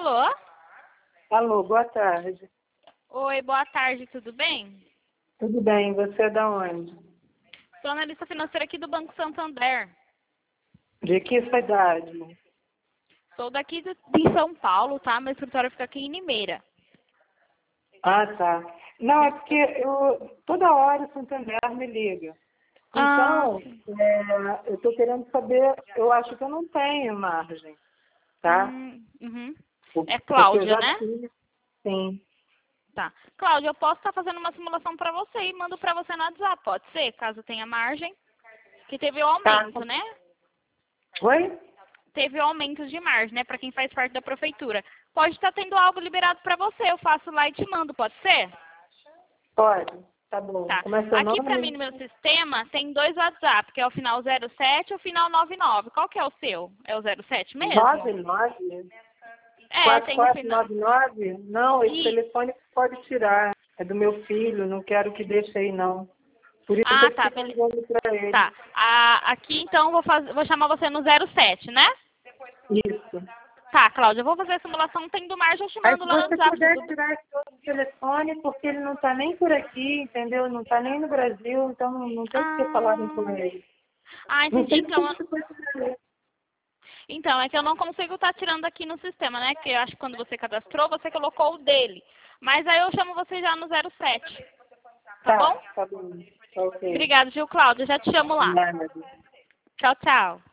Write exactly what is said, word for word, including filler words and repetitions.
Alô? Alô, boa tarde. Oi, boa tarde, tudo bem? Tudo bem, você é da onde? Sou analista financeira aqui do Banco Santander. De que cidade? Sou daqui de, de São Paulo, tá? Meu escritório fica aqui em Limeira. Ah, tá. Não, é porque eu, toda hora o Santander me liga. Ah, Então, é, eu estou querendo saber, eu acho que eu não tenho margem, tá? hum, uhum. Por- É Porque eu Cláudia, já né? tinha, sim. Tá. Cláudia, eu posso estar fazendo uma simulação para você e mando para você no WhatsApp, pode ser? Caso tenha margem. Que teve o Tá. aumento, né? Oi? Teve o aumento de margem, né? Para quem faz parte da prefeitura. Pode estar tendo algo liberado para você. Eu faço lá e te mando, pode ser? Pode. Tá bom. Tá. Como é seu Aqui para nome? mim no meu sistema tem dois WhatsApp, que é o final zero sete e o final noventa e nove. Qual que é o seu? É o zero sete mesmo? nove nove? É, quatro tem o quatro final. nove nove? Não, esse E... telefone pode tirar. É do meu filho, não quero que deixe aí, não. Por isso Ah, eu tá, fico beleza. ligando para ele. Tá. Ah, aqui então vou, fazer, vou chamar você no zero sete, né? Isso. Tá, Cláudia, eu vou fazer a simulação tendo margem, eu te Aí mando se lá no você WhatsApp, puder tudo bem? tirar esse outro telefone, porque ele não está nem por aqui, entendeu? Não está nem no Brasil, então não, não tem o que falarem com Ah, ele. ah, Não entendi. sei porque Então, você foi tirar ele. então, é que eu não consigo estar tirando aqui no sistema, né? Que eu acho que quando você cadastrou, você colocou o dele. Mas aí eu chamo você já no zero sete, tá Tá, bom? tá bom. Tá ok. Obrigada, Gil Cláudia. Já te chamo lá. Nada. Tchau, tchau.